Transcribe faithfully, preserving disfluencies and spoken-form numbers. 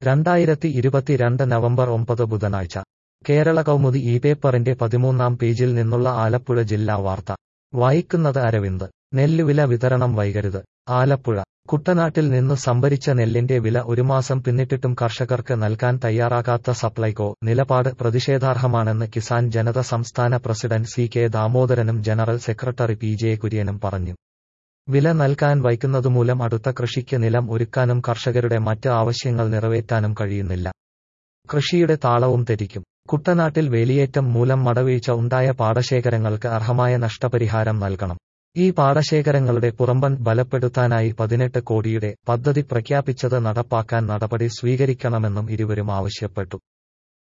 രണ്ടായിരത്തി ഇരുപത്തിരണ്ട് നവംബർ ഒമ്പത് ബുധനാഴ്ച കേരള കൗമുദി ഈ പേപ്പറിന്റെ പതിമൂന്നാം പേജിൽ നിന്നുള്ള ആലപ്പുഴ ജില്ലാ വാർത്ത വായിക്കുന്നത് അരവിന്ദ്. നെല്ലുവില വിതരണം വൈകരുത്. ആലപ്പുഴ കുട്ടനാട്ടിൽ നിന്ന് സംഭരിച്ച നെല്ലിന്റെ വില ഒരു മാസം പിന്നിട്ടിട്ടും കർഷകർക്ക് നൽകാൻ തയ്യാറാകാത്ത സപ്ലൈകോ നിലപാട് പ്രതിഷേധാർഹമാണെന്ന് കിസാൻ ജനത സംസ്ഥാന പ്രസിഡന്റ് സി കെ ദാമോദരനും ജനറൽ സെക്രട്ടറി പി ജെ കുര്യനും പറഞ്ഞു. വില നൽകാൻ വൈകുന്നതുമൂലം അടുത്ത കൃഷിക്ക് നിലം ഒരുക്കാനും കർഷകരുടെ മറ്റ് ആവശ്യങ്ങൾ നിറവേറ്റാനും കഴിയുന്നില്ല. കൃഷിയുടെ താളവും തെറ്റിക്കും. കുട്ടനാട്ടിൽ വേലിയേറ്റം മൂലം മടവീഴ്ച ഉണ്ടായ പാടശേഖരങ്ങൾക്ക് അർഹമായ നഷ്ടപരിഹാരം നൽകണം. ഈ പാടശേഖരങ്ങളുടെ പുറമ്പൻ ബലപ്പെടുത്താനായി പതിനെട്ട് കോടിയുടെ പദ്ധതി പ്രഖ്യാപിച്ചത് നടപ്പാക്കാൻ നടപടി സ്വീകരിക്കണമെന്നും ഇരുവരും ആവശ്യപ്പെട്ടു.